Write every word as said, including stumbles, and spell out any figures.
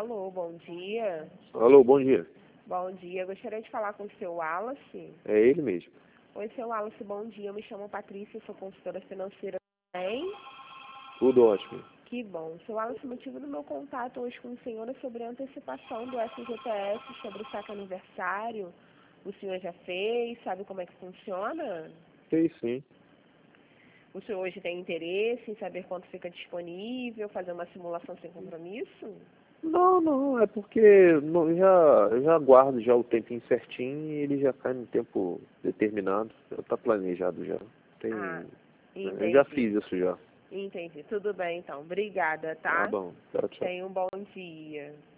Alô, bom dia. Alô, bom dia. Bom dia, eu gostaria de falar com o seu Wallace. É ele mesmo. Oi, seu Wallace, bom dia. Eu me chamo Patrícia, sou consultora financeira também. Tudo ótimo. Que bom. Seu Wallace, o motivo do meu contato hoje com o senhor é sobre a antecipação do S G T S, sobre o saque aniversário. O senhor já fez? Sabe como é que funciona? Sei sim. O senhor hoje tem interesse em saber quanto fica disponível, fazer uma simulação sem compromisso? Não, não, é porque não, já, eu já guardo já o tempinho certinho e ele já cai no tempo determinado. Já está planejado já. Tem, Ah, eu já entendi. fiz isso já. Entendi. Tudo bem, então. Obrigada, Tá tá? bom. Tchau, tchau. Tenha um bom dia.